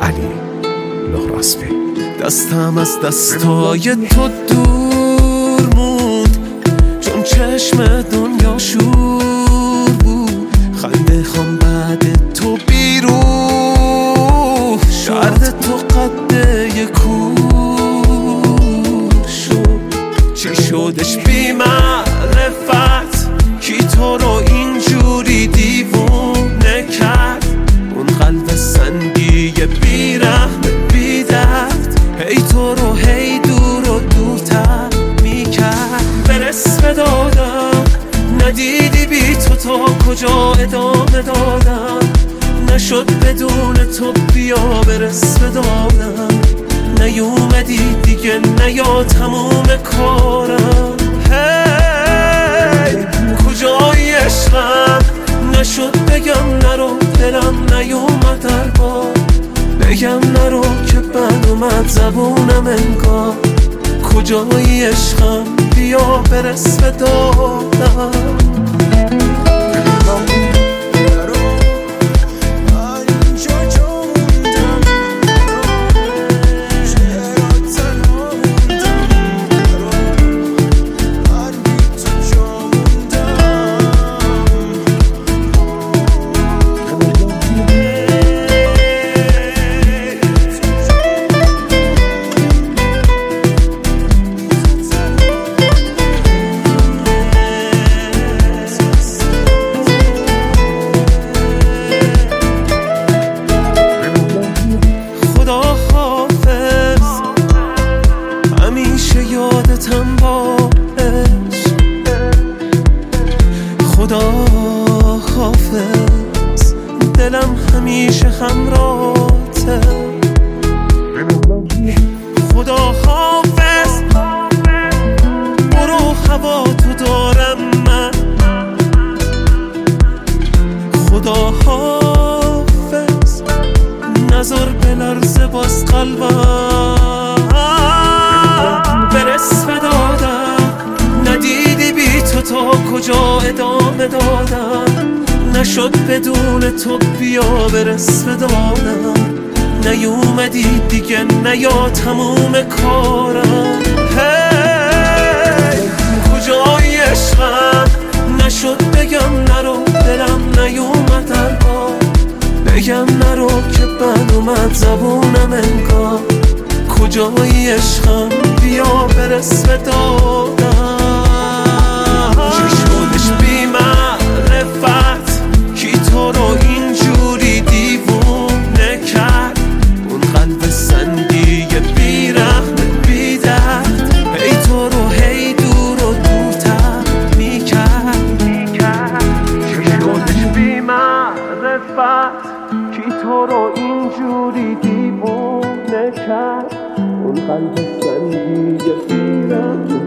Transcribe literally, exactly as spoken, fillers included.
علی لهراسبی. دستم از دستای تو دور موند، چون چشم دنیا شور بود. خنده خام بعد تو بیروح شد، درد تو قده کور شد. چی شدش بی معرفت کی تو رو اینجوری دیوونه کرد؟ اون قلب سنگی بی رحم بی درد هی تو رو هی دور و دورتر میکرد. برس به دادم ندیدی بی تو تا کجا ادامه دادم. نشد بدون تو بیا برس به دادم. نیومدی دیگه نیا تموم کارم. هی کجای عشقم؟ نشد بگم نرو دلم نیومد در بار. بگم نرو که بد اومد زبونم انگار. کجای عشقم؟ بیا برس به دادم. یادتم باش خدا حافظ، دلم همیشه همراهته. خدا حافظ، برو هوا تو دارم من. خدا حافظ، نظر بلرزه باز قلبم. برس به دادم ندیدی بی تو تا کجا ادامه دادم. نشد بدون تو بیا برس به دادم. نیومدی دیگه نیا تموم کارم. هی کجای عشقم؟ نشد بگم نرو دلم نیومد در بار. بگم نرو که بد اومد زبونم انگار. کجای عشقم؟ بیا برس به دادم. چی شدش بی معرفت کی تو رو اینجوری دیوونه کرد؟ اون قلب سنگی بی رحم بی درد هی تو رو هی دور و دورتر میکرد. چی شدش بی معرفت کی تو رو اینجوری دیوونه کرد؟ اون قلب سنگی بی رحم